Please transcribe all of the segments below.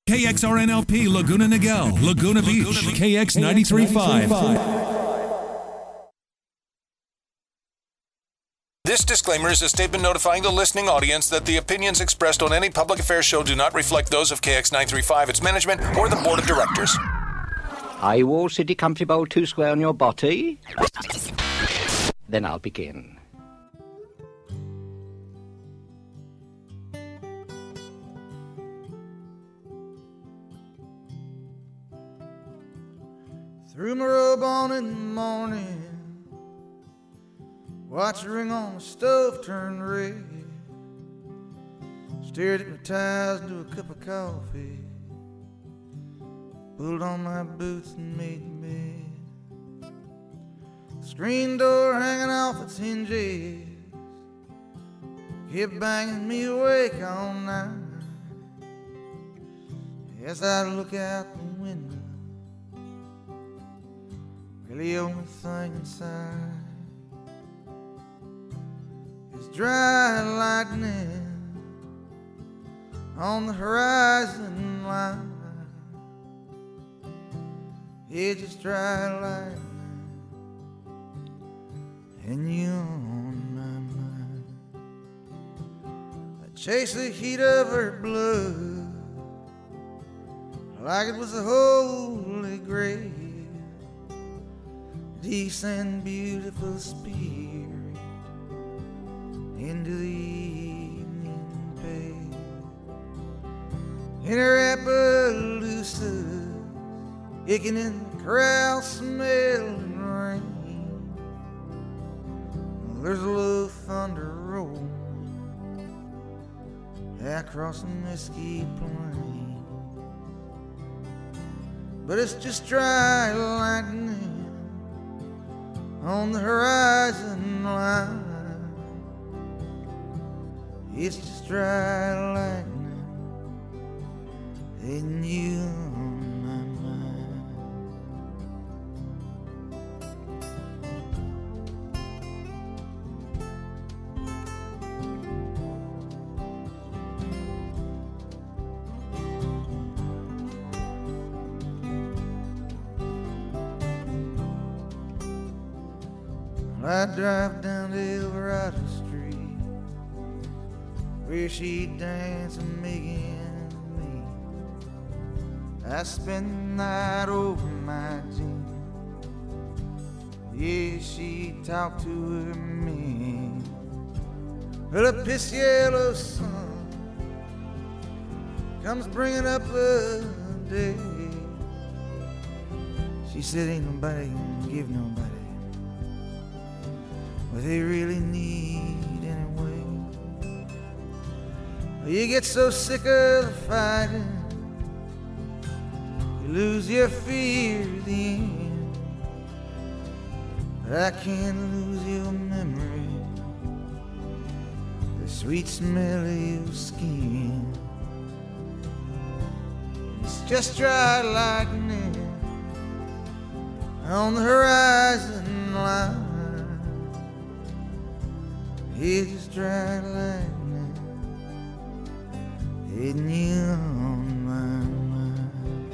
KXRNLP Laguna Niguel, Laguna Beach, KX 93.5. This disclaimer is a statement notifying the listening audience that the opinions expressed on any public affairs show do not reflect those of KX 935, its management, or the board of directors. Are you all city comfy bowl 2 square on your body? Then I'll begin. Threw my robe on in the morning, watched the ring on the stove turn red, stared at my ties into a cup of coffee, pulled on my boots and made the bed. Screen door hanging off its hinges kept banging me awake all night as I look out the window. Really the only thing inside is dry lightning on the horizon line. Yeah, just dry lightning and you on my mind. I chase the heat of her blood like it was a holy grail, decent, beautiful spirit into the evening pale. In her Appaloosa, aching in the corral, smelling rain. There's a low thunder rolling across the Mesquite Plain, but it's just dry lightning on the horizon line. It's just dry lightning and you on my I drive down to Eldorado Street where she dance and making me. I spend the night over my jeans. Yeah, she talked to her man. Well, the piss yellow sun comes bringing up a day. She said ain't nobody gonna give nobody what they really need anyway. Well, you get so sick of the fighting, you lose your fear at the end. But I can't lose your memory, the sweet smell of your skin. It's just dry lightning on the horizon line. It's just dry lightning and you on my mind.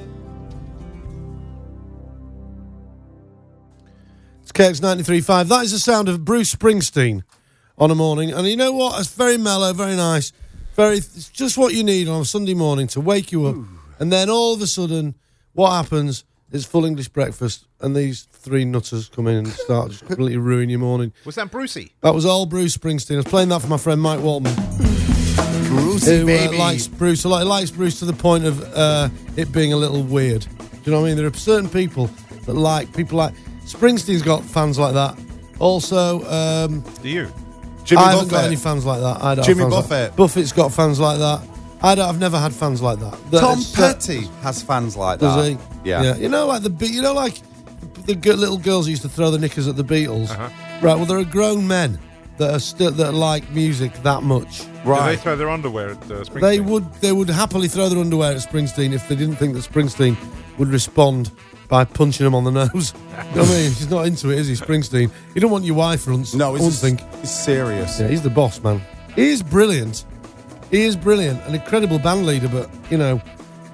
It's KX 93.5. That is the sound of Bruce Springsteen on a morning. And you know what? It's very mellow, very nice. It's just what you need on a Sunday morning to wake you up. Ooh. And then all of a sudden, what happens is full English breakfast, and these three nutters come in and start just completely ruin your morning. Was that Brucey? That was all Bruce Springsteen. I was playing that for my friend Mike Waltman. Brucey, who baby. Likes Bruce. Likes Bruce to the point of it being a little weird. Do you know what I mean? There are certain people that like Springsteen's got fans like that. Also, do you? Jimmy I haven't got any fans like that. I don't Jimmy have fans Buffett. Like Buffett's got fans like that. I've never had fans like that. Tom Petty has fans like that. Does he? Yeah. You know, like the little girls who used to throw the knickers at the Beatles. Uh-huh. Right. Well, there are grown men that like music that much. Right. Do they throw their underwear at Springsteen? They would happily throw their underwear at Springsteen if they didn't think that Springsteen would respond by punching him on the nose. You know what I mean? He's not into it, is he, Springsteen? You don't want your wife runts. No, he's serious. Yeah, he's the boss, man. He is brilliant. He is brilliant, an incredible band leader, but, you know,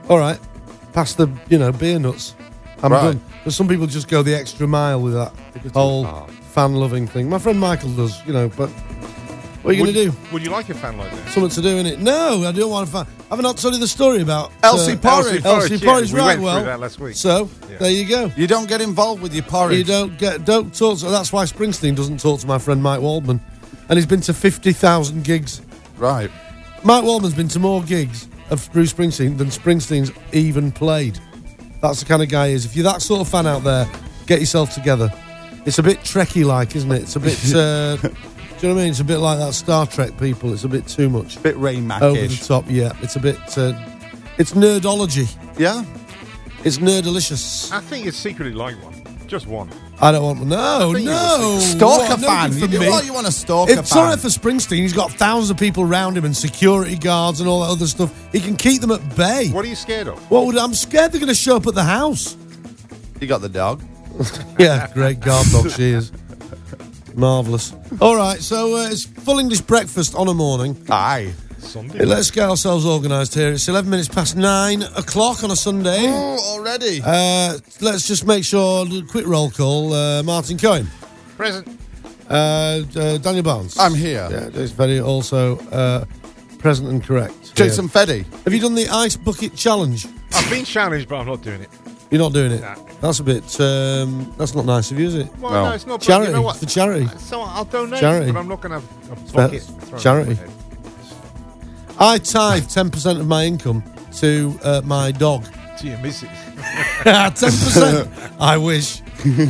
all right, past the beer nuts. I'm done. But some people just go the extra mile with that whole fan-loving thing. My friend Michael does, but what are you going to do? Would you like a fan like that? Something to do in it? No, I don't want a fan. Have I not told you the story about Elsie Porridge? Elsie Porridge, we right? went through that last week. So there you go. You don't get involved with your porridge. You don't talk. That's why Springsteen doesn't talk to my friend Mike Waldman, and he's been to 50,000 gigs. Right. Mike Waldman's been to more gigs of Bruce Springsteen than Springsteen's even played. That's the kind of guy he is. If you're that sort of fan out there, get yourself together. It's a bit Trekkie-like, isn't it? It's a bit... do you know what I mean? It's a bit like that Star Trek people. It's a bit too much. A bit Rain Mac-ish. Over the top, yeah. It's a bit... it's nerdology. Yeah? It's nerdalicious. I think you'd secretly like one. Just one. I don't want one. No. Stalker fan. You do what you want a stalker fan. It's all right for Springsteen. He's got thousands of people around him and security guards and all that other stuff. He can keep them at bay. What are you scared of? I'm scared they're going to show up at the house. You got the dog. Yeah, great guard dog she is. Marvellous. All right, so it's full English breakfast on a morning. Aye. Sunday. Let's get ourselves organised here. It's 11 minutes past 9 o'clock on a Sunday. Oh, already? Let's just make sure, quick roll call. Martin Cohen. Present. Daniel Barnes. I'm here. Yeah, it's very also present and correct. Jason Feddy. Have you done the ice bucket challenge? I've been challenged, but I'm not doing it. You're not doing it? Nah. That's a bit... that's not nice of you, is it? Well, no, it's not. Charity. You know what? For charity. So I'll donate, charity. but I'm not going to have a bucket. Charity. I tithe 10% of my income to my dog. To your missus. 10%. I wish.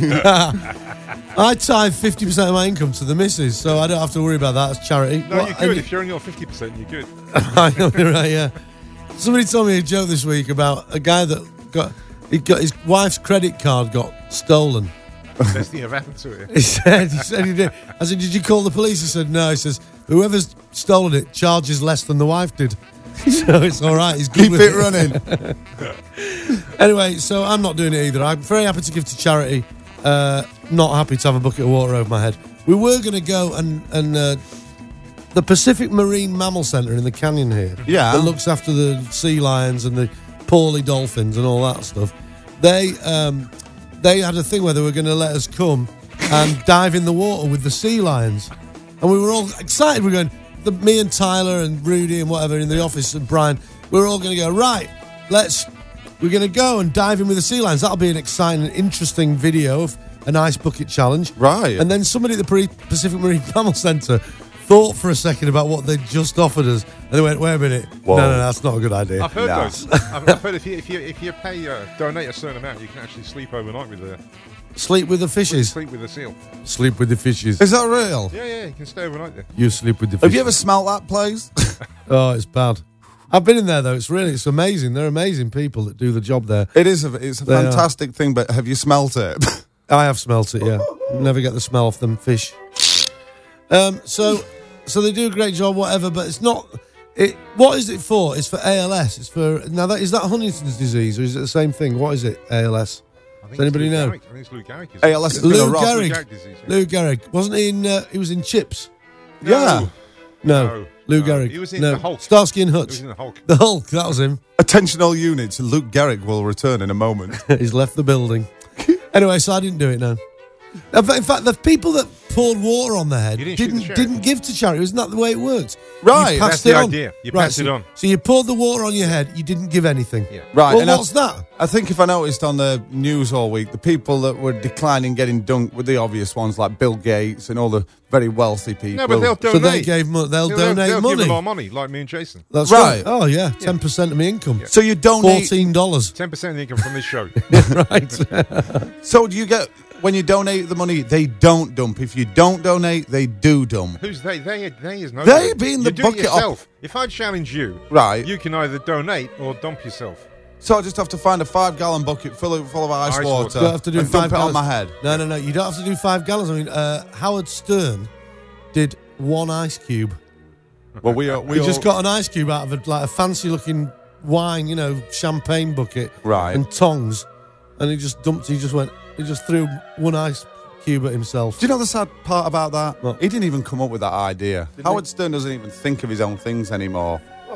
I tithe 50% of my income to the missus, so I don't have to worry about that. It's charity. No, you're good. If you're on your 50%, you're good. I know, you're right, yeah. Somebody told me a joke this week about a guy that got his wife's credit card got stolen. Best thing ever happened to it. He said he did. I said, did you call the police? He said, no. He says, whoever's stolen it charges less than the wife did. So it's all right. He's good. Keep it running. Anyway, so I'm not doing it either. I'm very happy to give to charity. Not happy to have a bucket of water over my head. We were going to go and the Pacific Marine Mammal Centre in the canyon here. Yeah. That looks after the sea lions and the Pauly dolphins and all that stuff. They had a thing where they were going to let us come and dive in the water with the sea lions. And we were all excited. We're going, me and Tyler and Rudy and whatever in the office and Brian, we were all going to go, right, we're going to go and dive in with the sea lions. That'll be an exciting, interesting video of an ice bucket challenge. Right. And then somebody at the Pacific Marine Mammal Centre thought for a second about what they'd just offered us. And they went, wait a minute. Whoa. No, that's not a good idea. I've heard those. I've heard if you pay, donate a certain amount, you can actually sleep overnight with the... Sleep with the fishes. Sleep with the seal. Sleep with the fishes. Is that real? Yeah, you can stay overnight there. You sleep with the fishes. Have you ever smelt that place? Oh, it's bad. I've been in there though. It's amazing. They're amazing people that do the job there. It's a fantastic thing, but have you smelt it? I have smelt it, yeah. Never get the smell off them fish. So they do a great job, whatever, but it's not... What is it for? It's for ALS. It's for... Now, is that Huntington's disease, or is it the same thing? What is it, ALS? Does anybody know? I think it's Lou Gehrig. ALS is Lou Gehrig. Disease, yeah. Lou Gehrig. Wasn't he in... he was in Chips. No. Yeah. No. Lou Gehrig. He was in the Hulk. Starsky and Hutch. He was in the Hulk. The Hulk, that was him. Attention all units, Luke Gehrig will return in a moment. He's left the building. Anyway, so I didn't do it, no. In fact, the people that poured water on their head didn't give to charity. Isn't that the way it works? Right, that's the idea. You pass it on. So you poured the water on your head, you didn't give anything. Yeah. Right. Well, what's that? I think if I noticed on the news all week, the people that were declining getting dunked were the obvious ones like Bill Gates and all the very wealthy people. No, but they'll donate. So they gave money. They'll donate money. Give a lot of money, like me and Jason. That's right. Oh, yeah. 10% of my income. Yeah. So you donate... $14. 10% of the income from this show. Right. So do you get... When you donate the money, they don't dump. If you don't donate, they do dump. Who's they? They is no. They being the bucket yourself. If I challenge you, right, you can either donate or dump yourself. So I just have to find a 5-gallon bucket full of ice water. You don't have to do and 5 dump gallons. it on my head. No. You don't have to do 5 gallons. I mean, Howard Stern did 1 ice cube. Well, we just got an ice cube out of a fancy-looking wine, champagne bucket, right, and tongs, and he just dumped. He just threw 1 ice cube at himself. Do you know the sad part about that? What? He didn't even come up with that idea. Howard Stern doesn't even think of his own things anymore. Well,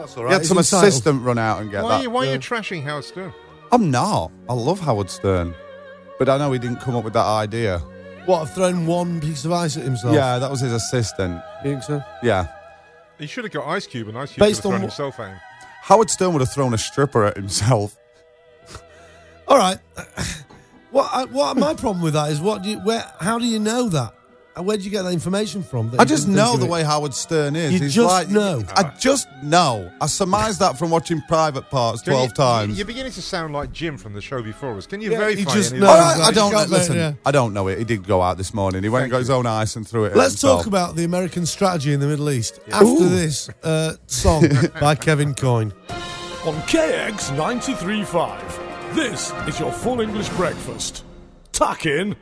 That's all right. He had some assistant run out and get that. Why are you trashing Howard Stern? I'm not. I love Howard Stern. But I know he didn't come up with that idea. What, have thrown one piece of ice at himself? Yeah, that was his assistant. You think so? Yeah. He should have got Ice Cube, and Ice Cube Based would have on thrown himself at him. Howard Stern would have thrown a stripper at himself. All right. What my problem with that is how do you know that? Where do you get that information from? I just know the way Howard Stern is. He's just know. I just know. I surmised that from watching Private Parts 12 times. You're beginning to sound like Jim from the show before us. Can you verify verify just any knows, of All that? right, I don't listen. I don't know it. He did go out this morning. He went and got his own ice and threw it. Let's at himself. talk about the American strategy in the Middle East after this song by Kevin Coyne. On KX 93.5, this is your full English breakfast. Tuck in.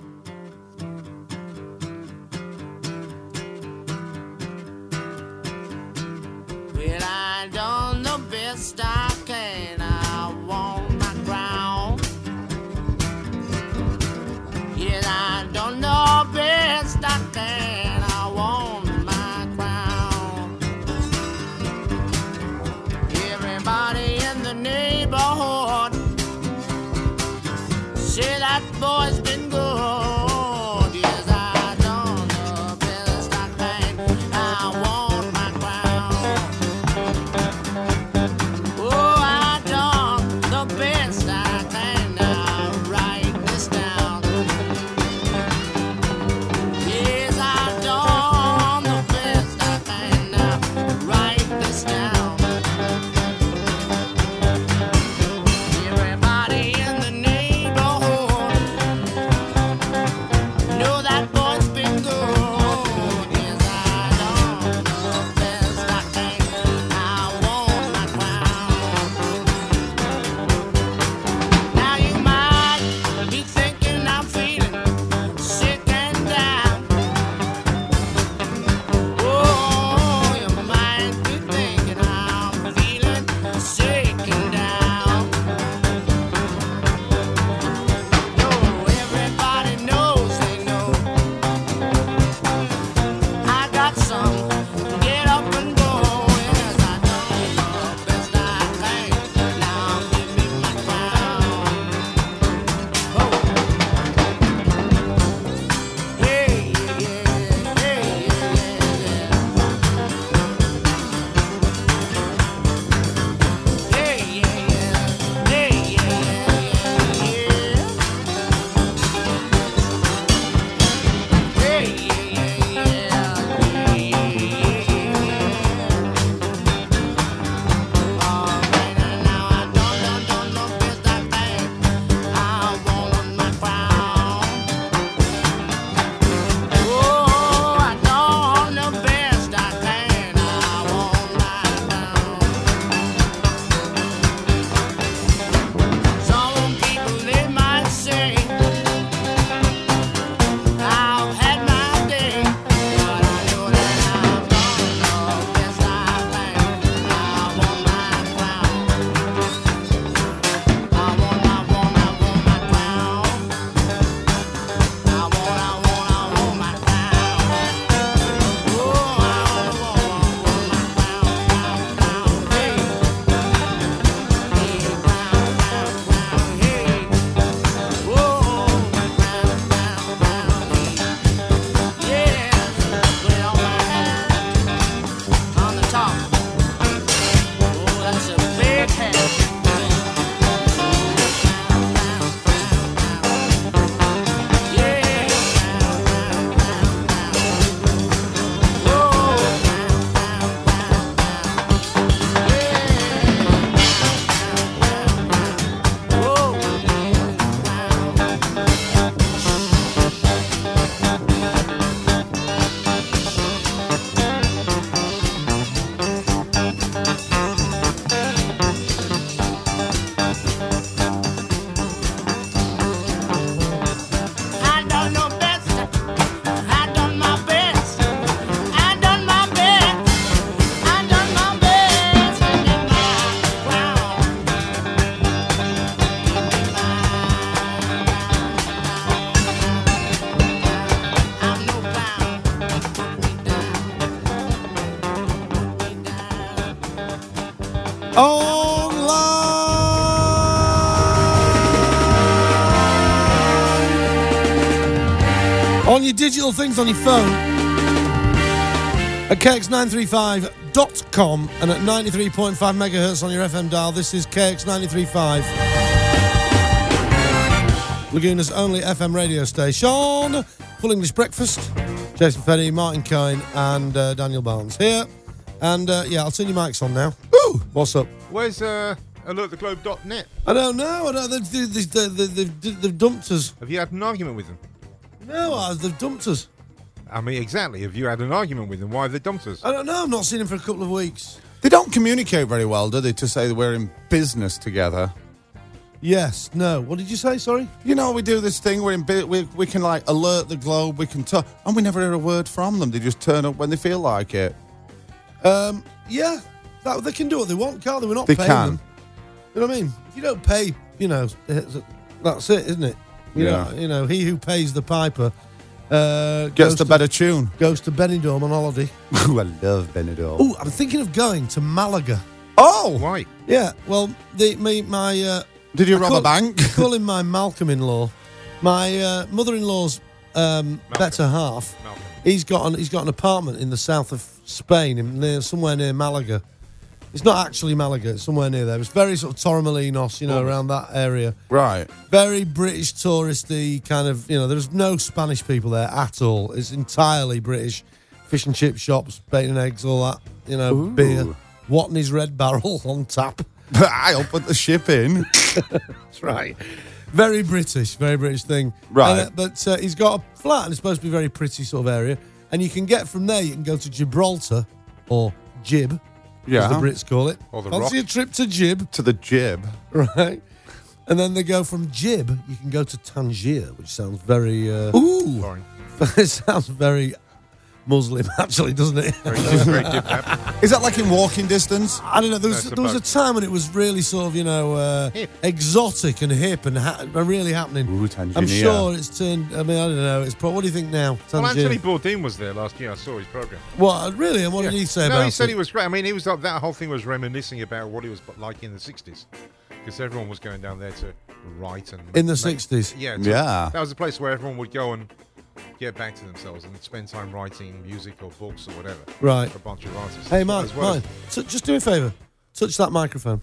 Well, I done the best I can. I want my crown. Yes, I done the best I can. I want my crown. Everybody in the neighborhood say that boy's been good. Yes, I done the best I can. I want my crown. Oh, I done the best I can. Now write this down. Yes, I done the best I can. Now write this down. Everybody in the neighborhood on your digital things on your phone at KX935.com and at 93.5 megahertz on your FM dial. This is KX935, Laguna's only FM radio station. Full English Breakfast. Jason Penny, Martin Coyne, and Daniel Barnes here. And I'll turn your mics on now. Ooh, what's up? Where's alerttheglobe.net? I don't know. They've dumped us. Have you had an argument with them? No, they've dumped us. I mean, exactly. Have you had an argument with them? Why have they dumped us? I don't know. I've not seen him for a couple of weeks. They don't communicate very well, do they, to say that we're in business together? Yes. No. What did you say? Sorry? You know, we do this thing, we can, like, alert the globe, we can talk, and we never hear a word from them. They just turn up when they feel like it. Yeah. They can do what they want, can't they? We're not paying them. You know what I mean? If you don't pay, that's it, isn't it? You know, he who pays the piper gets the better tune. Goes to Benidorm on holiday. Ooh, I love Benidorm. Oh, I'm thinking of going to Malaga. Oh! Why? Yeah, well, did you rob a bank? I call him my Malcolm-in-law. My mother-in-law's better half. Malcolm. He's got an apartment in the south of Spain, somewhere near Malaga. It's not actually Malaga, it's somewhere near there. It's very sort of Torremolinos, around that area. Right. Very British touristy kind of, there's no Spanish people there at all. It's entirely British. Fish and chip shops, bacon and eggs, all that, beer. Watney's Red Barrel on tap. I'll put the ship in. That's right. Very British thing. Right. But he's got a flat and it's supposed to be a very pretty sort of area. And you can get from there, you can go to Gibraltar or Jib. Yeah. As the Brits call it. Or the Fancy Rock. a trip to Jib. To the Jib. Right. And then they go from Jib, you can go to Tangier, which sounds very... Ooh. Boring. It sounds very Muslim, actually, doesn't it? Very dip-dap. Is that like in walking distance? I don't know. There was a time when it was really sort of, exotic and hip and really happening. Ooh, Tangier. I'm sure it's turned... I mean, I don't know. What do you think now? Well, Tangier? Anthony Bourdain was there last year. I saw his programme. What, really? And what did he say about it? No, he said he was great. I mean, he was like, that whole thing was reminiscing about what it was like in the 60s. Because everyone was going down there to write and... In the 60s? Yeah. That was a place where everyone would go and get back to themselves and spend time writing music or books or whatever. Right. For a bunch of artists. Hey, Mark, just do me a favour. Touch that microphone.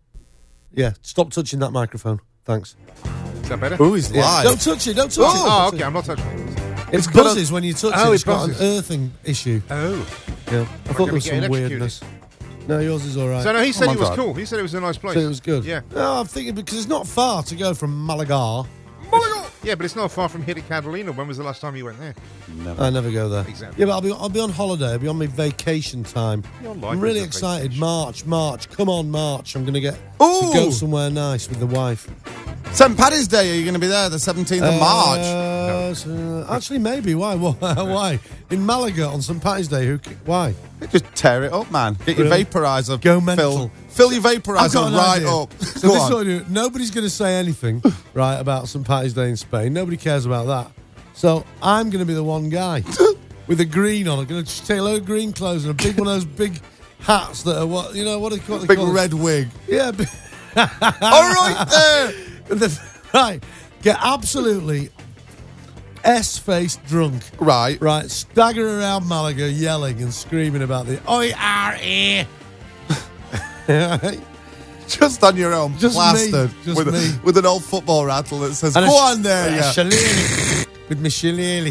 Yeah, stop touching that microphone. Thanks. Is that better? Ooh, he's live. Don't touch it, Oh, okay, I'm not touching it. It buzzes when you touch it. It's got an buzzes. earthing issue. Oh. Yeah. I thought there was some weirdness. No, yours is all right. So, no, he said it was cool. He said it was a nice place. So it was good. Yeah. No, I'm thinking because it's not far to go from Malaga. Yeah, but it's not far from here to Catalina. When was the last time you went there? I never go there. Exactly. Yeah, but I'll be on holiday. I'll be on my vacation time. I'm really excited. March. Come on, March. I'm going to get to go somewhere nice with the wife. St. Paddy's Day, are you going to be there the 17th of March? No. Actually, maybe. Why? Why? In Malaga on St. Paddy's Day? Why? Just tear it up, man. Get your vaporizer. Go mental. Fill your vaporizer right up. So this is what I do. Nobody's going to say anything, right, about St. Paddy's Day in Spain. Nobody cares about that. So I'm going to be the one guy with a green on. I'm going to just take a load of green clothes and a big one of those big hats that are what they call big red wig. Yeah. All right there. Right. Get absolutely S-faced drunk. Right. Right. Stagger around Malaga yelling and screaming about the OIRE. Just on your own, just plastered. Me. Just me. With an old football rattle that says, go on there, yeah. With my shillelagh.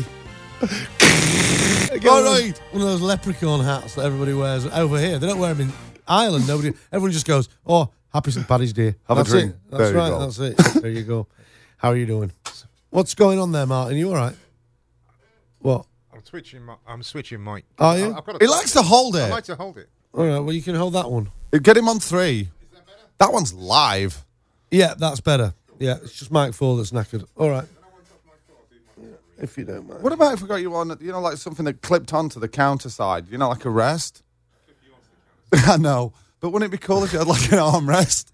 All right. One of those leprechaun hats that everybody wears over here. They don't wear them in Ireland. Everyone just goes, oh, happy St. Paddy's Day. Have a drink. That's right. That's it. There you go. How are you doing? What's going on there, Martin? You all right? What? I'm switching mic. Are you? He likes to hold it. I like to hold it. All right. Well, you can hold that one. Get him on 3. Is that better? That one's live. Yeah, that's better. Yeah, it's just Mike 4 that's knackered. All right. If you don't mind. What about if we got you on, like something that clipped onto the counter side? Like a rest? I know. But wouldn't it be cool if you had like an armrest?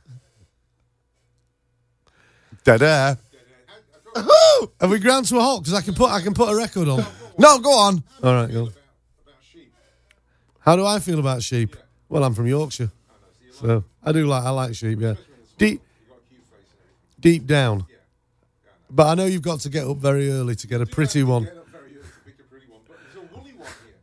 Dead air. Have we ground to a halt? Because I can put a record on. No, go on. All right, go. How do I feel about sheep? Well, I'm from Yorkshire, so I like sheep. Yeah, deep down. But I know you've got to get up very early to get a pretty one.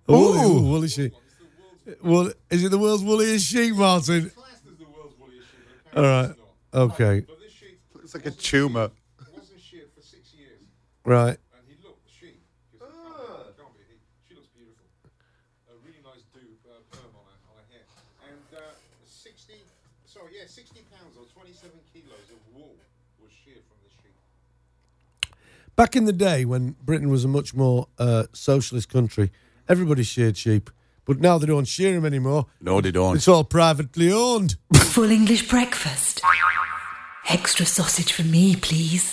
Woolly sheep. Well, is it the world's woolliest sheep, Martin? All right. Okay. It's like a tumour. Wasn't sheared for 6 years. Right. And he looked, the sheep. Can't be. She looks beautiful. A really nice perm on her hair. And 60 pounds or 27 kilos of wool was sheared from the sheep. Back in the day when Britain was a much more socialist country, everybody sheared sheep. But now they don't shear them anymore. No, they don't. It's all privately owned. Full English breakfast. Extra sausage for me, please.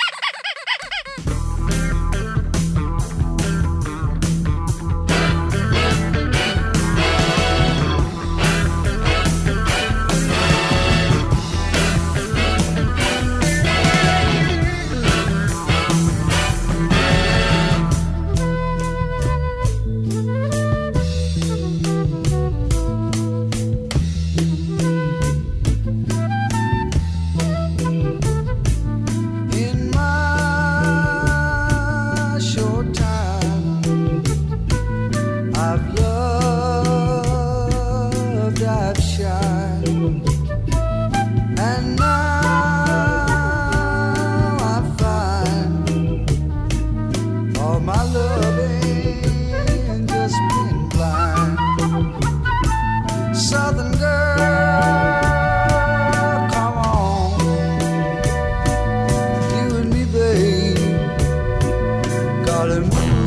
In my short time, I've loved, I've shined, and now I find all my loving just been blind. Southern girl, come on. You and me, babe, gotta move on.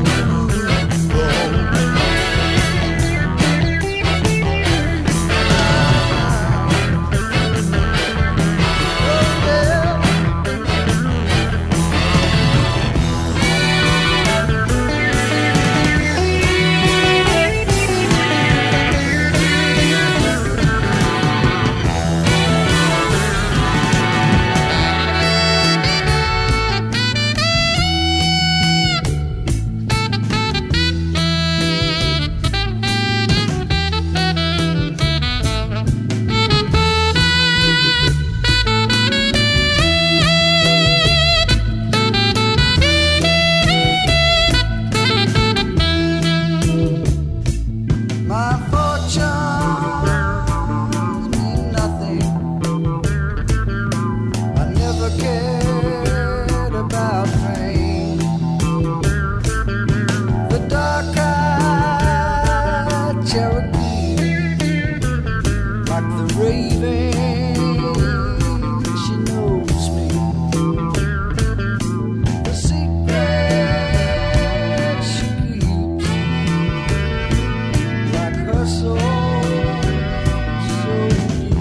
My fortunes mean nothing. I never cared about fame. The dark-eyed Cherokee, like the raven, she knows me. The secret she keeps, like her soul, so deep.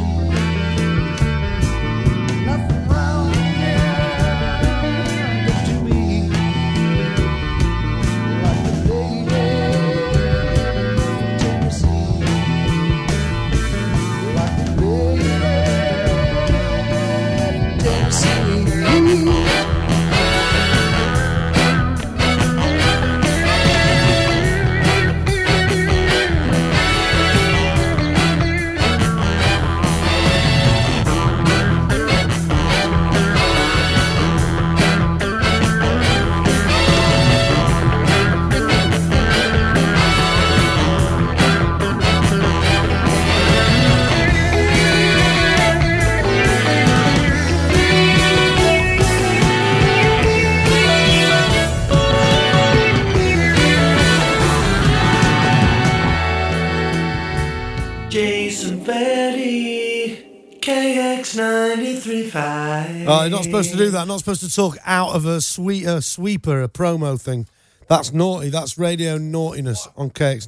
Nothing wrong here to me, like the lady from Tennessee, like the lady from Tennessee. Jason Fetty, KX 93.5. Oh, you're not supposed to do that. Not supposed to talk out of a sweeper, a promo thing. That's naughty. That's radio naughtiness on KX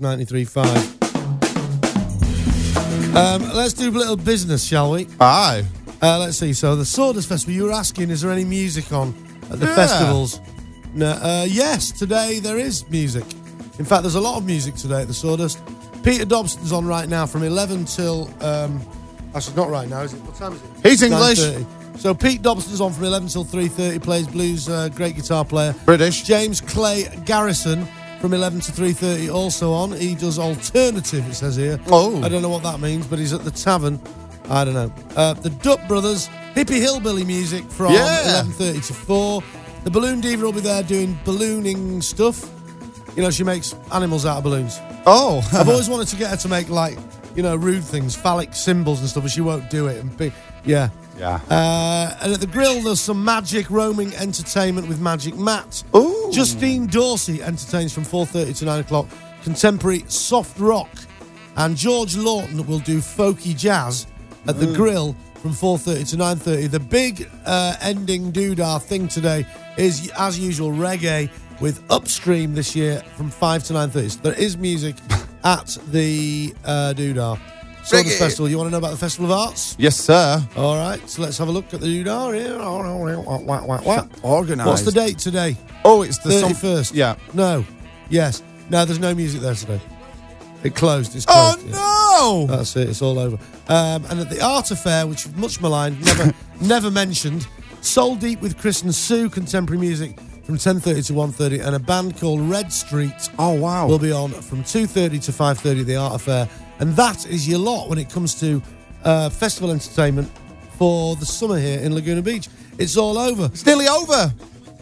93.5. Let's do a little business, shall we? Aye. Let's see. So the Sawdust Festival. You were asking, is there any music on at the festivals? No. Yes, today there is music. In fact, there's a lot of music today at the Sawdust. Peter Dobson's on right now from 11 till... actually, not right now, is it? What time is it? He's English. 9:30. So Pete Dobson's on from 11 till 3:30, plays blues, great guitar player. British. James Clay Garrison from 11 to 3:30 also on. He does alternative, it says here. Oh. I don't know what that means, but he's at the tavern. I don't know. The Duck Brothers, hippie hillbilly music from 11:30 to 4. The Balloon Diva will be there doing ballooning stuff. You know, she makes animals out of balloons. Oh. I've always wanted to get her to make, like, you know, rude things, phallic symbols and stuff, but she won't do it. Yeah. And at the grill, there's some magic roaming entertainment with Magic Matt. Ooh. Justine Dorsey entertains from 4:30 to 9 o'clock. Contemporary soft rock. And George Lawton will do folky jazz at the grill from 4:30 to 9:30. The big ending doodah thing today is, as usual, reggae with Upstream this year from 5 to 9:30. So there is music at the doodah. Soda Festival. You want to know about the Festival of Arts? Yes, sir. All right, so let's have a look at the doodah here. Organised. What's the date today? Oh, it's the 31st. Yeah. No. Yes. No, there's no music there today. It closed. It's closed. Oh, no! That's it. It's all over. And at the Art Affair, which is much maligned, never mentioned, Soul Deep with Chris and Sue, contemporary music from 10:30 to 1:30, and a band called Red Street. Oh, wow. Will be on from 2:30 to 5:30, the Art Affair. And that is your lot when it comes to festival entertainment for the summer here in Laguna Beach. It's all over. It's nearly over.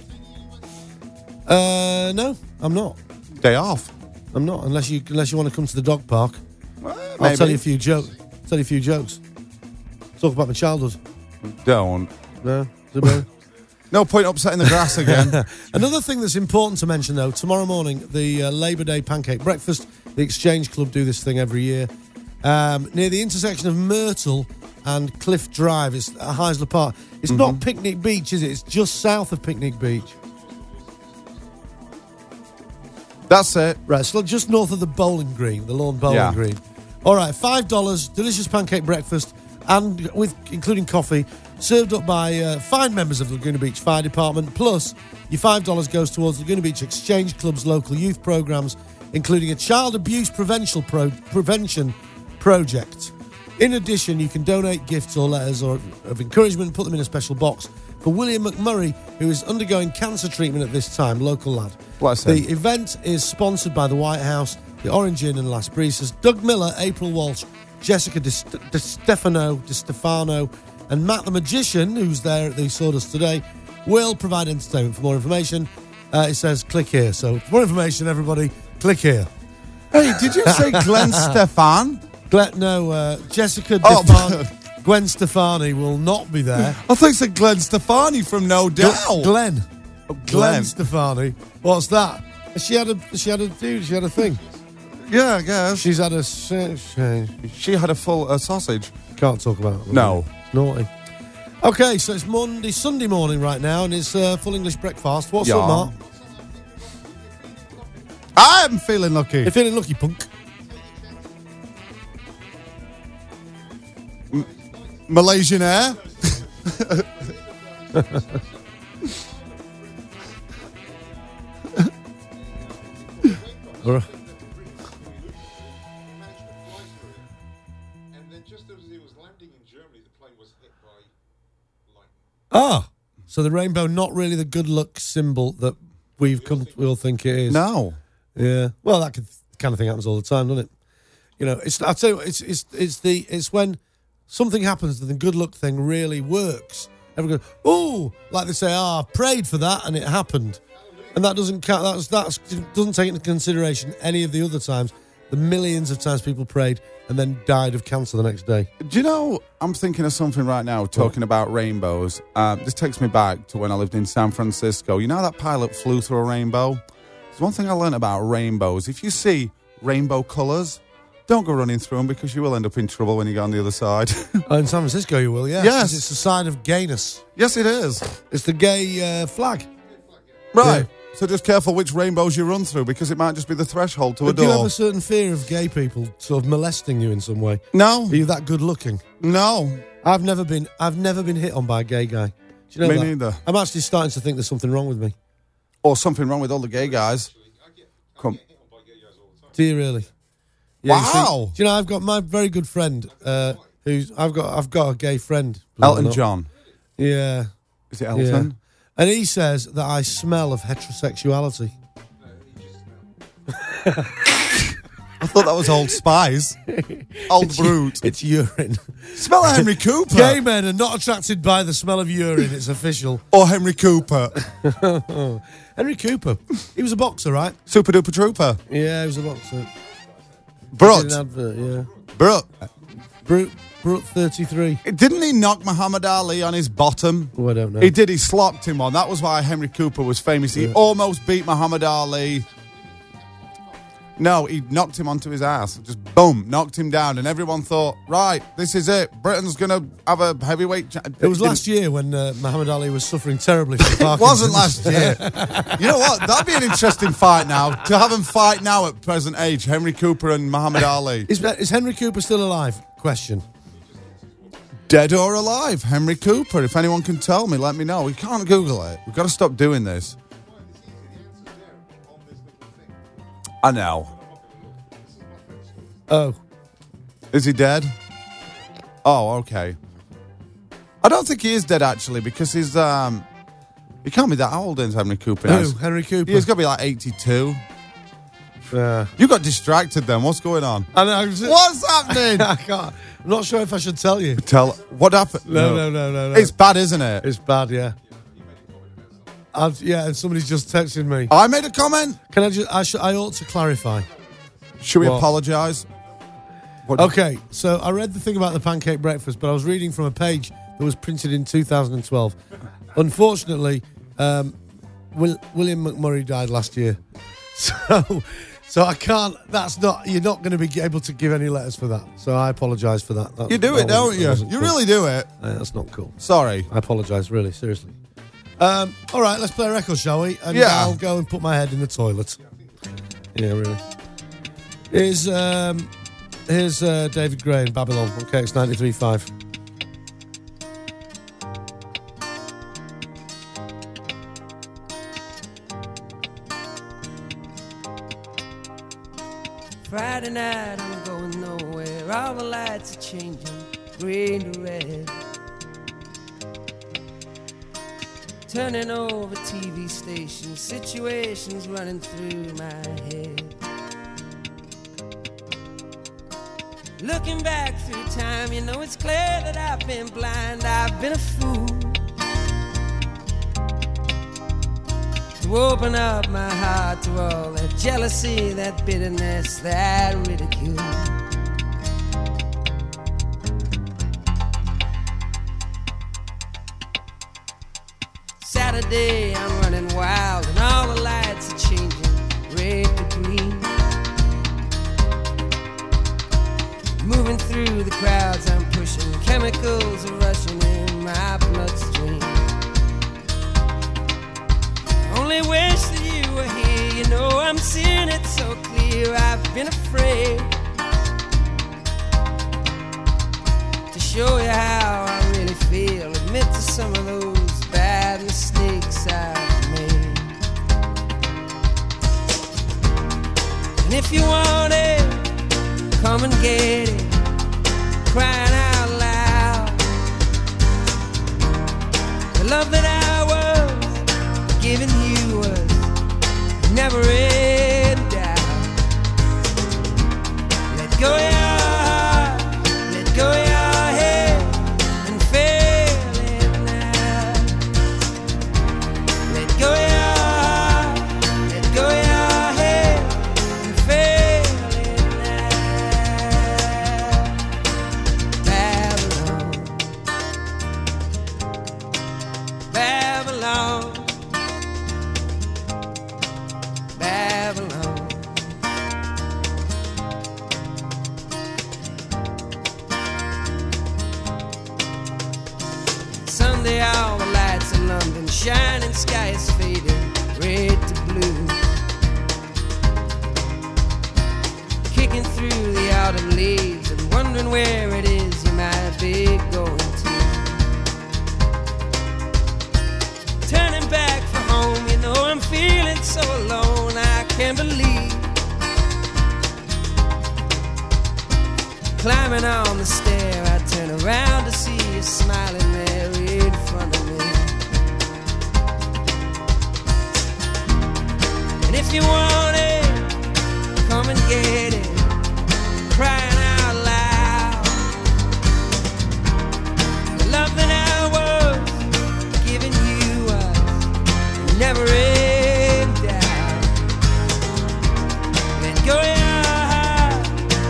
No, I'm not. Day off. I'm not, unless you want to come to the dog park. Well, I'll tell you a few jokes. Talk about my childhood. Don't. No. No point upsetting the grass again. Another thing that's important to mention, though, tomorrow morning, the Labour Day pancake breakfast. The Exchange Club do this thing every year. Near the intersection of Myrtle and Cliff Drive. It's at Heisler Park. It's not Picnic Beach, is it? It's just south of Picnic Beach. That's it. Right, so just north of the bowling green, the lawn bowling green. All right, $5, delicious pancake breakfast, and including coffee, served up by fine members of the Laguna Beach Fire Department. Plus, your $5 goes towards Laguna Beach Exchange Club's local youth programs, including a child abuse prevention project. In addition, you can donate gifts or letters of encouragement, put them in a special box for William McMurray, who is undergoing cancer treatment at this time, local lad. Bless him. The event is sponsored by the White House, the Orange Inn and Las Brisas, Doug Miller, April Walsh, Jessica Di Stefano, and Matt the Magician, who's there at the Sawdust today, will provide entertainment. For more information, it says click here. So for more information, everybody, click here. Hey, did you say Glenn Stefan? Jessica Stefan. Gwen Stefani will not be there. I thought you said Glenn Stefani from No Doubt. Glenn. Oh, Glenn Stefani. What's that? She had a thing. Yeah, I guess. She had a full sausage. Can't talk about it. No. It's naughty. Okay, so it's Sunday morning right now, and it's Full English Breakfast. What's up, Mark? I'm feeling lucky. You're feeling lucky, punk. Malaysian Air. So the rainbow not really the good luck symbol that we all think it is. No. Yeah. Well, that kind of thing happens all the time, doesn't it? You know, I'll tell you what, it's when something happens that the good luck thing really works. Everyone goes, oh, like they say, I prayed for that and it happened. And that doesn't count. That doesn't take into consideration any of the other times, the millions of times people prayed and then died of cancer the next day. Do you know, I'm thinking of something right now, talking about rainbows. This takes me back to when I lived in San Francisco. You know that pilot flew through a rainbow? There's one thing I learned about rainbows. If you see rainbow colours, don't go running through them because you will end up in trouble when you go on the other side. In San Francisco you will, yeah. Yes. It's a sign of gayness. Yes, it is. It's the gay flag. Right. Yeah. So just careful which rainbows you run through because it might just be the threshold to a door. Do you have a certain fear of gay people sort of molesting you in some way? No. Are you that good looking? No. I've never been hit on by a gay guy. Do you know Me that? neither. I'm actually starting to think there's something wrong with me. Or something wrong with all the gay guys. Come. Do you really? Yeah, wow. Do you know I've got my very good friend who's I've got a gay friend. Elton John. Yeah. Is it Elton? Yeah. And he says that I smell of heterosexuality. I thought that was Old Spice. Old Brute. It's urine. Smell of Henry Cooper. Gay men are not attracted by the smell of urine. It's official. Or Henry Cooper. Henry Cooper. He was a boxer, right? Super duper trooper. Yeah, he was a boxer. Brut. Did an advert, yeah. Brut. Brut 33. Didn't he knock Muhammad Ali on his bottom? Oh, I don't know. He did. He slopped him on. That was why Henry Cooper was famous. He almost beat Muhammad Ali. No, he knocked him onto his ass. Just boom, knocked him down. And everyone thought, right, this is it. Britain's going to have a heavyweight... It was last year when Muhammad Ali was suffering terribly from Parkinson's. It wasn't last year. You know what? That'd be an interesting fight now. To have them fight now at present age, Henry Cooper and Muhammad Ali. Is Henry Cooper still alive? Question. Dead or alive, Henry Cooper. If anyone can tell me, let me know. We can't Google it. We've got to stop doing this. I know. Oh. Is he dead? Oh, okay. I don't think he is dead, actually, because he's... he can't be that old, is Henry Cooper? Who? Henry Cooper? He's got to be like 82. You got distracted then. What's going on? I know. What's happening? I can't. I'm not sure if I should tell you. What happened? No. It's bad, isn't it? It's bad, yeah. And somebody's just texting me. I made a comment. Can I just? I ought to clarify. Should we apologise? Okay, so I read the thing about the pancake breakfast, but I was reading from a page that was printed in 2012. Unfortunately, William McMurray died last year, so I can't. You're not going to be able to give any letters for that. So I apologise for that. You do it, don't you? You really do it. That's not cool. Sorry. I apologise, really, seriously. All right, let's play a record, shall we? And I'll go and put my head in the toilet. Yeah, really. Here's David Gray in Babylon on KX 93.5. Friday night, I'm going nowhere. All the lights are changing, green to red. Turning over TV stations, situations running through my head. Looking back through time, you know it's clear that I've been blind, I've been a fool. To open up my heart to all that jealousy, that bitterness, that ridicule. Saturday, I'm running wild and all the lights are changing red to green. Moving through the crowds, I'm pushing. Chemicals are rushing in my bloodstream. Only wish that you were here. You know I'm seeing it so clear. I've been afraid to show you how I really feel. Admit to some of those bad mistakes I've made. And if you want it, come and get it. Crying out loud. The love that I was giving you was never in doubt. Let go of your heart, let go of your head, and feel it now. Let go of your heart, let go of your head, and feel it now. Babylon, Babylon. Sunday, all the lights in London, shining sky is fading, red to blue. Kicking through the autumn leaves and wondering where it is you might be going to. Turning back for home, you know I'm feeling so alone, I can't believe. Climbing on the stair, I turn around to see you smiling there in front of me. And if you want it, come and get it. Crying out loud. The love that I was giving you was never in doubt. Let go of your heart,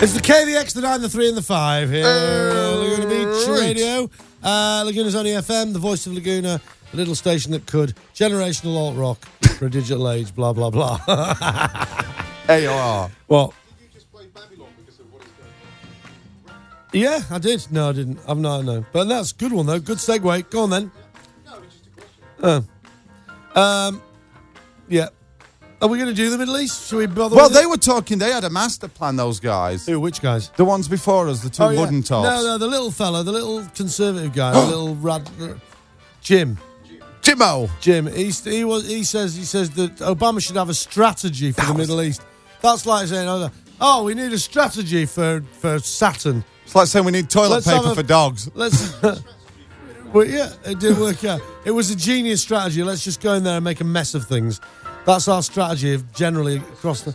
It's the K, the X, the 9, the 3 and the 5 here. Laguna Beach Radio. Laguna's only FM, the voice of Laguna, a little station that could. Generational alt rock for a digital age, blah, blah, blah. AOR. What? Did you just play Babylon because of what it's going on? Yeah, I did. No, I didn't. I've not, no. But that's a good one, though. Good segue. Go on, then. No, it's just a question. Yeah. Are we going to do the Middle East? Should we bother Well, with they it? were talking. They had a master plan, those guys. Who, which guys? The ones before us, the two Yeah. wooden tops. No, the little fella, the little conservative guy, the little Jim. Jimmo. Jim. He says that Obama should have a strategy for the Middle East. That's like saying, oh, we need a strategy for Saturn. It's like saying we need toilet paper for dogs. Let's. Well, yeah, it did work out. It was a genius strategy. Let's just go in there and make a mess of things. That's our strategy of generally across the.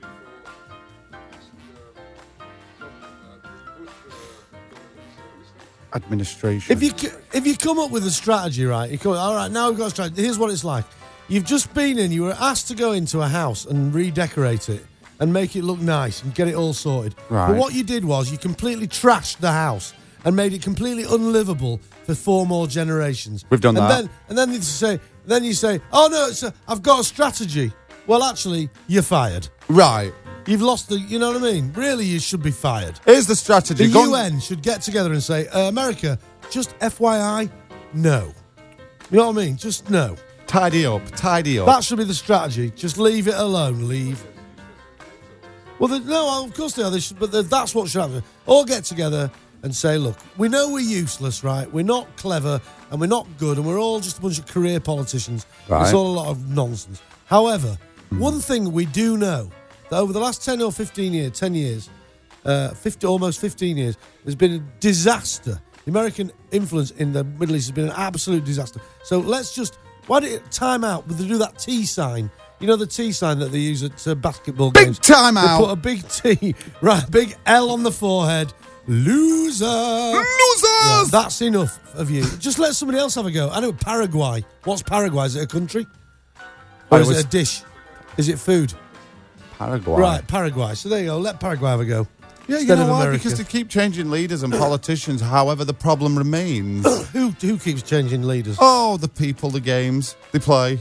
Administration. If you come up with a strategy, right? You come, all right, now we've got a strategy. Here's what it's like. You've just been in. You were asked to go into a house and redecorate it and make it look nice and get it all sorted. Right. But what you did was you completely trashed the house and made it completely unlivable for 4 more generations. We've done that. And then you say, oh no, I've got a strategy. Well, actually, you're fired. Right. You've lost the. You know what I mean? Really, you should be fired. Here's the strategy. The UN should get together and say, America, just FYI, no. You know what I mean? Just no. Tidy up. That should be the strategy. Just leave it alone. Leave. Well, no, of course they are. But that's what should happen. All get together and say, look, we know we're useless, right? We're not clever and we're not good and we're all just a bunch of career politicians. Right. It's all a lot of nonsense. However, one thing we do know, that over the last 10 or 15 years, 10 years, almost 15 years, there's been a disaster. The American influence in the Middle East has been an absolute disaster. So let's just, why don't you time out with do that T sign? You know the T sign that they use at basketball games? Big time out. They put a big T, right, big L on the forehead. Loser. Losers. Right, that's enough of you. Just let somebody else have a go. I know Paraguay. What's Paraguay? Is it a country? Or is it a dish? Is it food? Paraguay. Right, Paraguay. So there you go. Let Paraguay have a go. Yeah, Instead you know of why? America. Because they keep changing leaders and politicians. However, the problem remains. Who keeps changing leaders? Oh, the people, the games they play.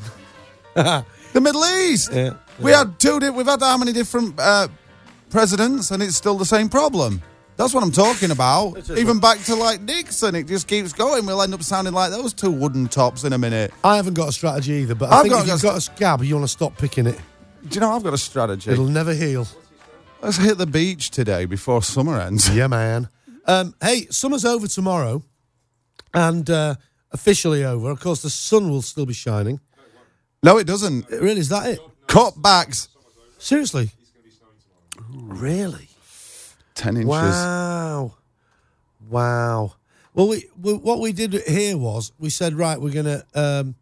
The Middle East. Yeah. We've had how many different presidents, and it's still the same problem. That's what I'm talking about. Even back to like Nixon, it just keeps going. We'll end up sounding like those two wooden tops in a minute. I haven't got a strategy either, but I think if you've got a scab, you want to stop picking it. Do you know I've got a strategy? It'll never heal. Let's hit the beach today before summer ends. Yeah, man. Hey, summer's over tomorrow, and officially over. Of course, the sun will still be shining. No, it doesn't. Really, is that it? Cutbacks. Seriously? Really? 10 inches. Wow. Well, what we did here was we said, right, we're gonna have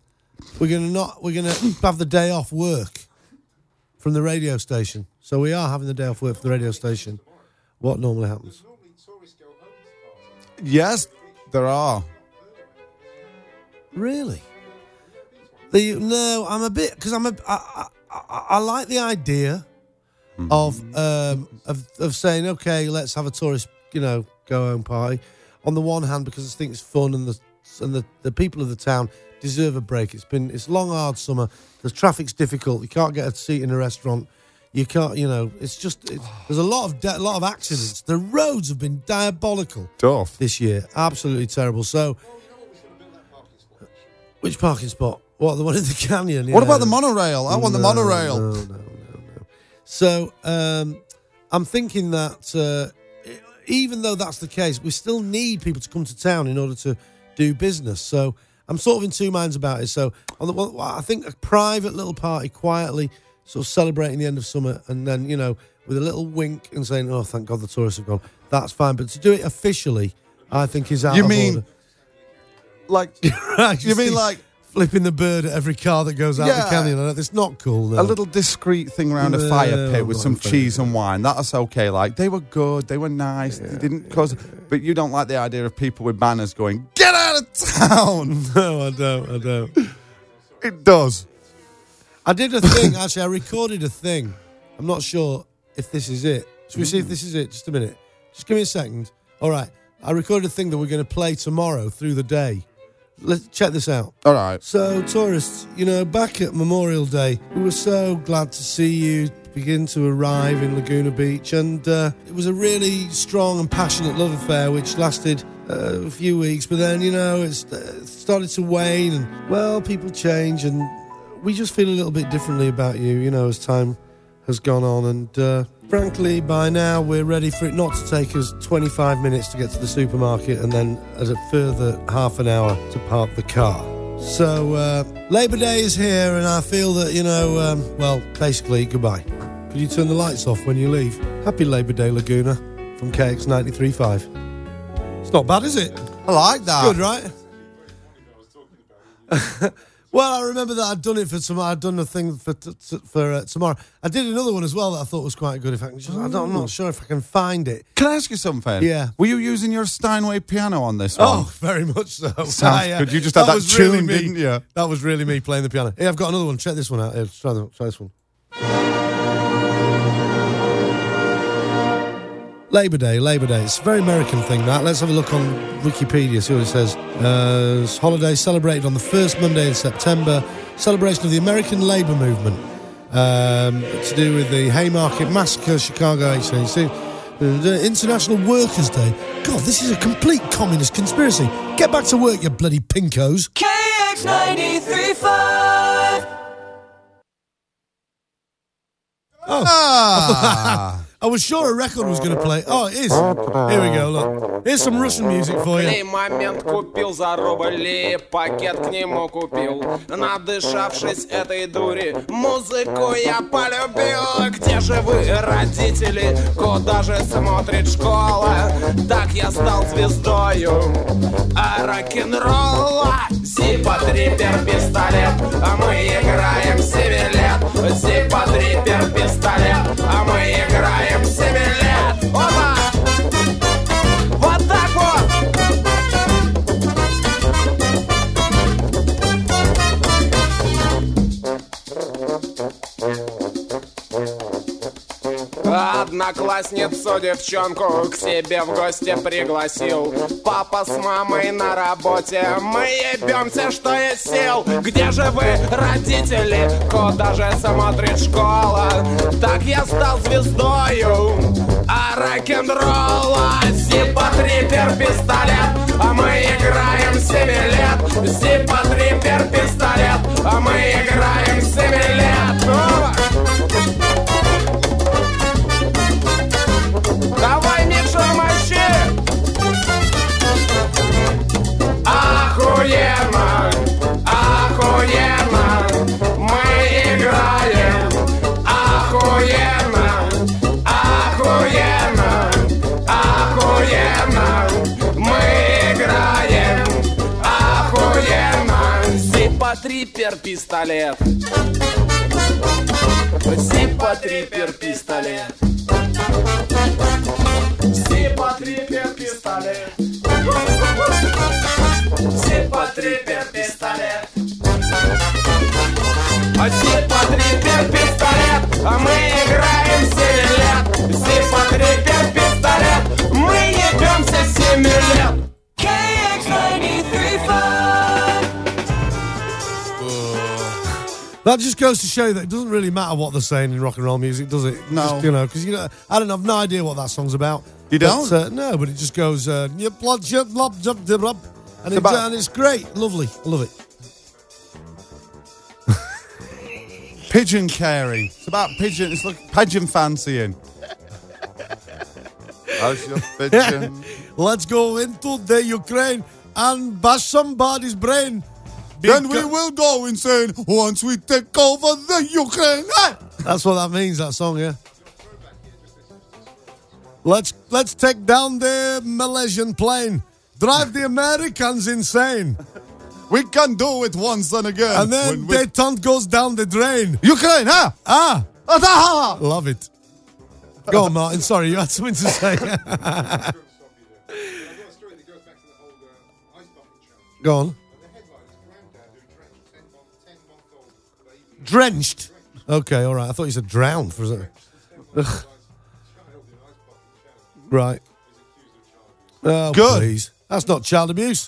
the day off work from the radio station. So we are having the day off work from the radio station. What normally happens? Yes, there are. Really? No, I'm a bit because I like the idea of saying, okay, let's have a tourist, go home party. On the one hand, because I think it's fun and the people of the town deserve a break. It's long, hard summer. The traffic's difficult. You can't get a seat in a restaurant. You can't, there's a lot of accidents. The roads have been diabolical this year. Absolutely terrible. So, which parking spot? What, the one in the canyon? What about the monorail? I want the monorail. No. So, I'm thinking that even though that's the case, we still need people to come to town in order to do business. So, I'm sort of in two minds about it. So, I think a private little party, quietly, sort of celebrating the end of summer, and then, with a little wink and saying, oh, thank God the tourists have gone. That's fine. But to do it officially, I think is out of order. You mean like flipping the bird at every car that goes out the canyon? It's not cool. No. A little discreet thing around a fire pit with some cheese and wine. That's okay. Like, they were good. They were nice. They didn't cause... But you don't like the idea of people with banners going, get out of town. No, I don't. It does. I did a thing, actually. I recorded a thing. I'm not sure if this is it. Should we see if this is it? Just a minute. Just give me a second. All right. I recorded a thing that we're going to play tomorrow through the day. Let's check this out. All right. So, tourists, back at Memorial Day, we were so glad to see you begin to arrive in Laguna Beach, and it was a really strong and passionate love affair which lasted a few weeks, but then, it started to wane, and, well, people change, and we just feel a little bit differently about you, as time has gone on, and frankly, by now, we're ready for it not to take us 25 minutes to get to the supermarket and then a further half an hour to park the car. So, Labour Day is here, and I feel that, basically, goodbye. Could you turn the lights off when you leave? Happy Labour Day, Laguna, from KX 93.5. It's not bad, is it? I like that. Good, right? Well, I remember that I'd done it for tomorrow. I'd done a thing for tomorrow. I did another one as well that I thought was quite good. I'm not sure if I can find it. Can I ask you something? Yeah. Were you using your Steinway piano on this one? Oh, very much so. Sounds good. You just had that tune, really didn't you? That was really me playing the piano. Hey, I've got another one. Check this one out. Here, try this one. Labour Day. It's a very American thing, that. Let's have a look on Wikipedia, see what it says. Holiday celebrated on the first Monday in September. Celebration of the American Labour Movement. To do with the Haymarket Massacre, Chicago 1882. International Workers' Day. God, this is a complete communist conspiracy. Get back to work, you bloody pinkos. KX 93.5. Oh. I was sure a record was going to play. Oh, it is. Here we go, look. Here's some Russian music for you. В момент купил за рубль, пакет к нему купил. Надышавшись этой дури, музыку я полюбил. Где же вы, родители? Куда же смотрит школа? Так я стал звездою рок-н-ролла. Зипа, трипер, пистолет, а мы играем 7 лет. Зипа, трипер, пистолет, а мы играем 7 лет. Опа! Вот так вот! Одноклассницу девчонку к себе в гости пригласил. Папа с мамой на работе, мы ебемся, что есть сил. Где же вы, родители? Куда же смотрит школа? Так я стал звездою рок-н-ролла. Зипа, трипер, пистолет, а мы играем 7 лет. Зипа, трипер, пистолет, а мы играем 7 лет. Давай, Миша, мощи! Охуенно, охуенно, мы играем. Охуенно, охуенно, охуенно, мы играем. Охуенно. Зипа, трипер, пистолет. Зипа, трипер, пистолет. Зипа, трипер, пистолет. Зипа, трипер, пистолет. Зипа, трипер, пистолет, а мы играем 7 лет. Зипа, трипер, пистолет, мы ебемся 7 лет. KX 93.5. That just goes to show you that it doesn't really matter what they're saying in rock and roll music, does it? No. Just, because I don't have no idea what that song's about. You don't? But, no, but it just goes, and it's great, lovely, I love it. Pigeon caring. It's about pigeon. It's like pigeon fancying. How's your pigeon? Let's go into the Ukraine and bash somebody's brain. Then we will go insane once we take over the Ukraine. That's what that means, that song, yeah. Let's take down the Malaysian plane. Drive the Americans insane. We can do it once and again. And then detente goes down the drain. Ukraine, huh? Ah. Love it. Go on, Martin. Sorry, you had something to say. Go on. Drenched? Okay, all right. I thought you said drowned for a second. Right. Oh, Good. please. That's not child abuse.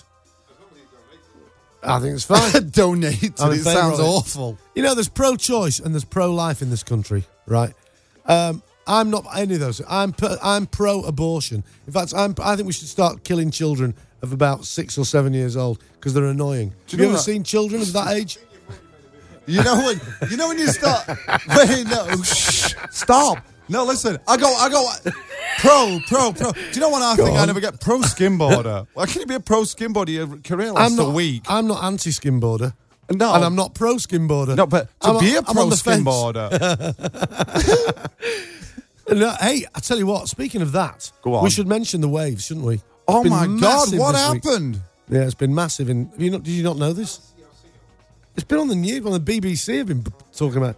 I think it's fine. Donated. I'm in It favour sounds of it. awful. You know, there's pro-choice and there's pro-life in this country, right? I'm not any of those. I'm pro-abortion. In fact, I think we should start killing children of about 6 or 7 years old because they're annoying. Have you ever seen children of that age? You know when you start. Wait, no, shh, stop. No, listen. I go. Pro. Do you know what I think? I never get pro skimboarder. Why can't you be a pro skimboarder? Your career lasts a week. I'm not anti-skimboarder. No, and I'm not pro skimboarder. No, but to be a pro skimboarder. No, hey, I tell you what. Speaking of that, go on. We should mention the waves, shouldn't we? Oh my God! What happened? Yeah, it's been massive. Did you not know this? It's been on the news. On the BBC, have been talking about.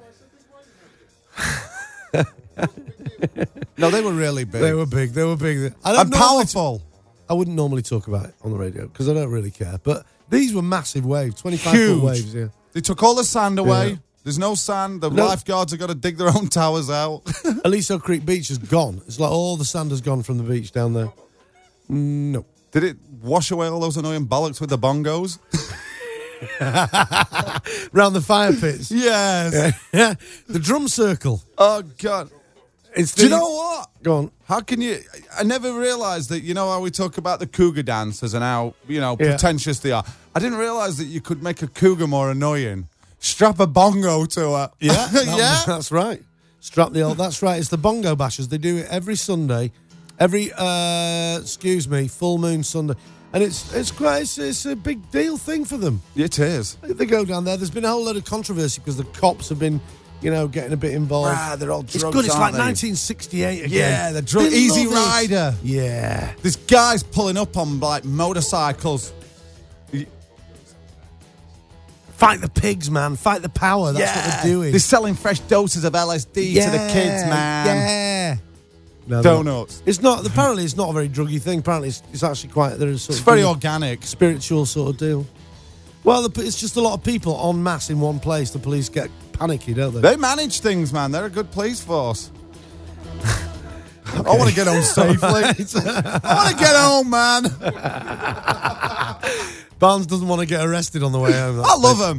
No, they were really big. They were big. And powerful. I wouldn't normally talk about it on the radio because I don't really care. But these were massive waves, 25 Huge. foot waves. Yeah. They took all the sand away. Yeah. There's no sand. The lifeguards have got to dig their own towers out. Aliso Creek Beach is gone. It's like all the sand has gone from the beach down there. No. Did it wash away all those annoying bollocks with the bongos? Round the fire pits. Yes. Yeah. The drum circle. Oh, God. Do you know what? Go on. How can you... I never realised that, you know how we talk about the cougar dancers and how, pretentious they are. I didn't realise that you could make a cougar more annoying. Strap a bongo to her. Yeah. Yeah? That's right. That's right. It's the bongo bashers. They do it every Sunday. Every, full moon Sunday. And it's a big deal thing for them. It is. They go down there. There's been a whole load of controversy because the cops have been, getting a bit involved. They're all drugs, It's good. It's like aren't they? 1968 again. Yeah, the drug They Easy love it. Rider. Yeah. This guy's pulling up on like motorcycles. Fight the pigs, man. Fight the power. That's what they're doing. They're selling fresh doses of LSD to the kids, man. Yeah. No, Donuts. It's not. Apparently, it's not a very druggy thing. Apparently, it's actually quite. It's very organic, spiritual sort of deal. Well, it's just a lot of people en masse in one place. The police get panicky, don't they? They manage things, man. They're a good police force. I want to get home safely. I want to get home, man. Barnes doesn't want to get arrested on the way home. I love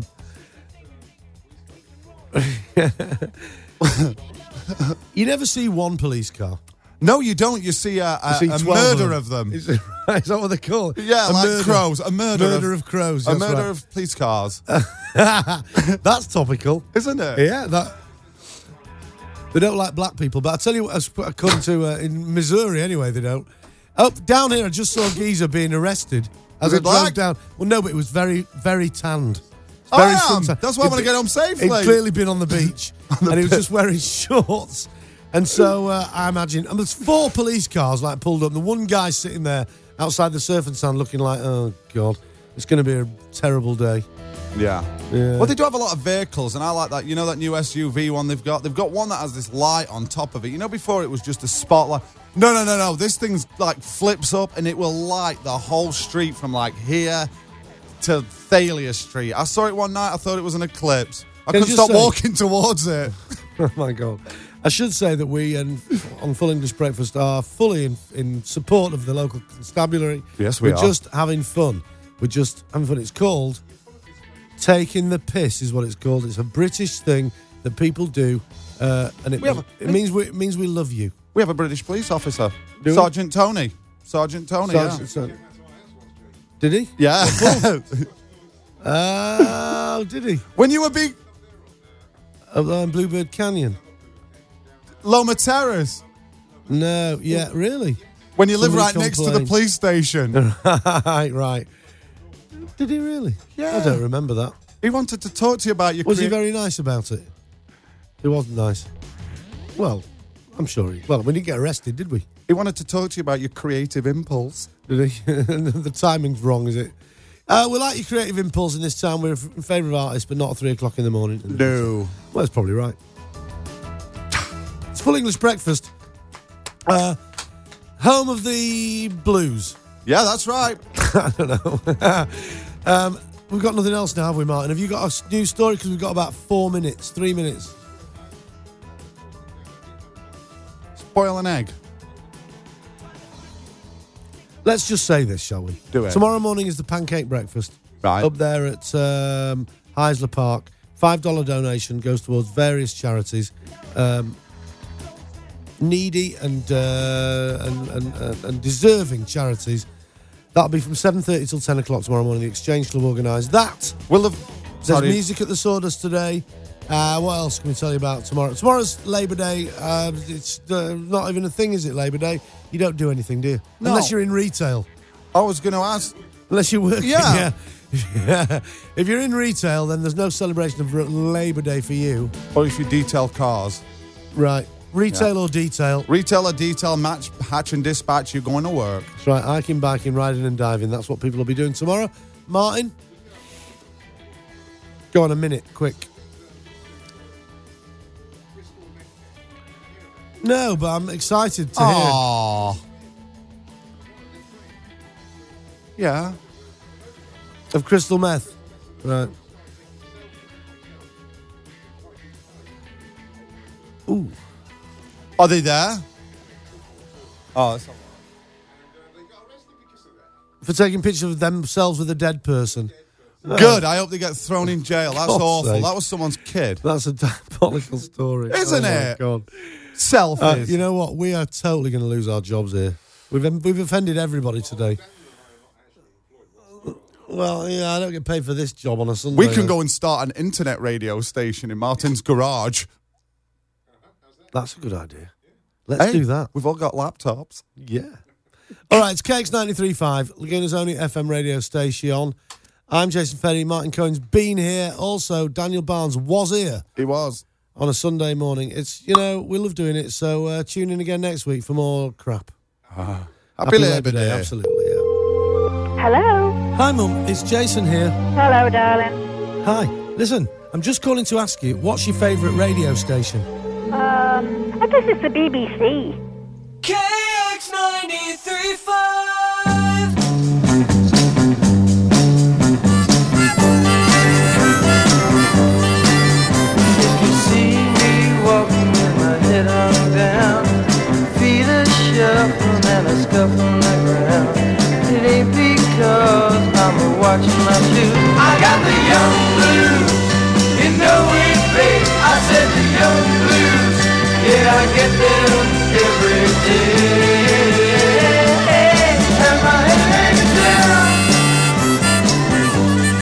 him. You never see one police car. No, you don't. You see a murder of them. Is that what they call it? Yeah, like crows. A murder of crows. A murder of police cars. That's topical, isn't it? Yeah, they don't like black people. But I tell you what, according to in Missouri, anyway, they don't. Up down here, I just saw a geezer being arrested as I drove down. Well, no, but it was very, very tanned. Very suntan. That's why I want to get home safely. He'd clearly been on the beach, and he was just wearing shorts. And so I imagine, and there's 4 police cars like pulled up. And the one guy sitting there outside the surf and sand, looking like, oh God, it's going to be a terrible day. Yeah. Well, they do have a lot of vehicles, and I like that. You know that new SUV one they've got? They've got one that has this light on top of it. You know, before it was just a spotlight. No. This thing's like flips up, and it will light the whole street from like here to Thalia Street. I saw it one night. I thought it was an eclipse. I couldn't stop walking towards it. Oh my God. I should say that we on Full English Breakfast are fully in support of the local constabulary. Yes, we are. We're just having fun. We're just having fun. It's called Taking the Piss is what it's called. It's a British thing that people do, and it means we love you. We have a British police officer, Do we? Sergeant Tony. Sergeant Tony. Did he? Yeah. Oh, did he? When you were big, Bluebird Canyon. Loma Terrace. No, yeah, really. When you live right next to the police station. Right. Did he really? Yeah. I don't remember that. He wanted to talk to you about your Was he very nice about it? He wasn't nice. Well, I'm sure we didn't get arrested, did we? He wanted to talk to you about your creative impulse. Did he? The timing's wrong, is it? We like your creative impulse in this time. We're in favour of artists, but not at 3 o'clock in the morning. No. Well, that's probably right. It's Full English Breakfast. Home of the blues. Yeah, that's right. I don't know. We've got nothing else now, have we, Martin? Have you got a new story? Because we've got about 3 minutes. Boil an egg. Let's just say this, shall we? Do it. Tomorrow morning is the pancake breakfast. Right. Up there at Heisler Park. $5 donation goes towards various charities. Needy and deserving charities. That'll be from 7:30 till 10 o'clock tomorrow morning. The Exchange Club organised that. There's music at the Sawdust today. What else can we tell you about tomorrow? Tomorrow's Labour Day. It's not even a thing, is it, Labour Day? You don't do anything, do you? No. Unless you're in retail. I was going to ask. Unless you're working. Yeah. Yeah. If you're in retail, then there's no celebration of Labour Day for you. Or if you detail cars. Right. Retail or detail? Retail or detail, match, hatch and dispatch, you're going to work. That's right. Hiking, biking, riding and diving. That's what people will be doing tomorrow. Martin? Go on a minute, quick. No, but I'm excited to hear. Yeah. Of crystal meth. Right. Ooh. Are they there? Oh, that's For taking pictures of themselves with a dead person. Good. I hope they get thrown in jail. That's God's awful. sake. That was someone's kid. That's a diabolical story. Isn't Oh, my it? God. Selfies. You know what? We are totally going to lose our jobs here. We've offended everybody today. Well, yeah, I don't get paid for this job on a Sunday. We can go and start an internet radio station in Martin's garage. That's a good idea. Let's do that. We've all got laptops. Yeah. All right, it's KX93.5, Laguna's only FM radio station. I'm Jason Ferry. Martin Cohen's been here. Also, Daniel Barnes was here. He was. On a Sunday morning. It's, we love doing it, so tune in again next week for more crap. Happy Labour Day. Absolutely, yeah. Hello. Hi, Mum. It's Jason here. Hello, darling. Hi. Listen, I'm just calling to ask you, what's your favourite radio station? I guess it's the BBC. KX93.5. If you see me walking with my head hung down, feet a shuffling and a scuffling